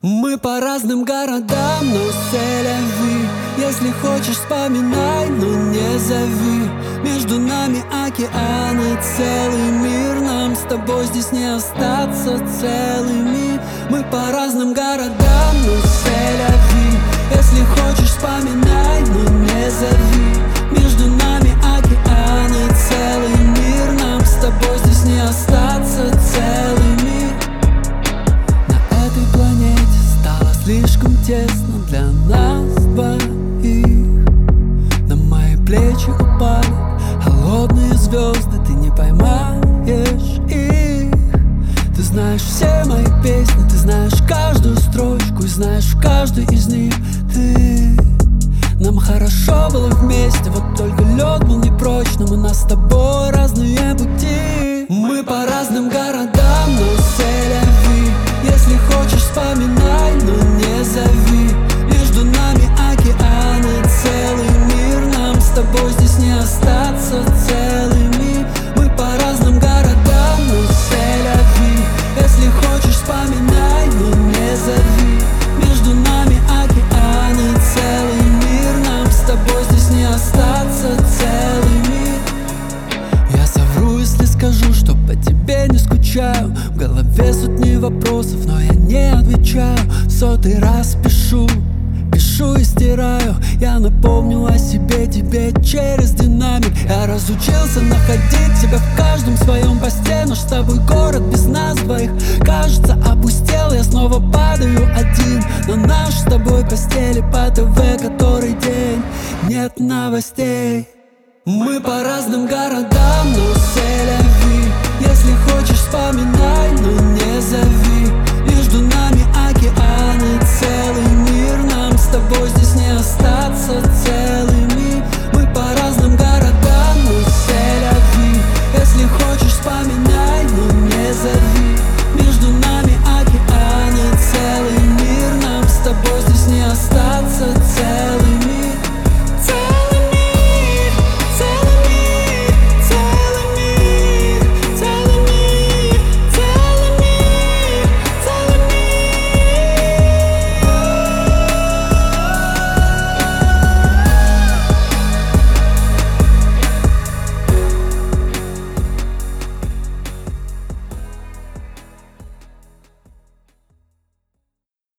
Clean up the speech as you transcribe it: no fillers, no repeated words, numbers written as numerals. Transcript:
Мы по разным городам, но c'est-la-vie. Если хочешь, вспоминай, но не зови. Между нами океан и целый мир. Нам с тобой здесь не остаться целыми. Мы по разным городам, но c'est-la-vie. Если хочешь, вспоминай, но не зови. Между нами океан и целый мир. Нам с тобой здесь не остаться целыми. На этой планете стало слишком тесно для нас двоих. На мои плечи упали холодные звезды, ты не поймаешь их. Ты знаешь все мои песни, ты знаешь каждую строчку и знаешь в каждой из них ты. Нам хорошо было вместе, вот только лед был непрочным. У нас с тобой разные пути. Мы по разным городам, но c'est-la-vie. Если хочешь, вспоминай, но не зови. Между нами океан и целый мир. Нам с тобой здесь не остаться целыми. Мы по разным городам, но c'est-la-vie. Если хочешь, вспоминай, но не зови. Между нами океан и целый мир. Нам с тобой здесь не остаться целыми. Я совру, если скажу, что по тебе не скучаю. В голове сотни вопросов, но я не отвечаю. Сотый раз пишу и стираю. Я напомню о себе тебе через динамик. Я разучился находить тебя в каждом своем посте. Наш с тобой город без нас двоих кажется опустел. Я снова падаю один на наш с тобой постели. По ТВ который день нет новостей. Мы по разным городам, но c'est-la-vie. Если хочешь, вспоминай, но не зови. Между нами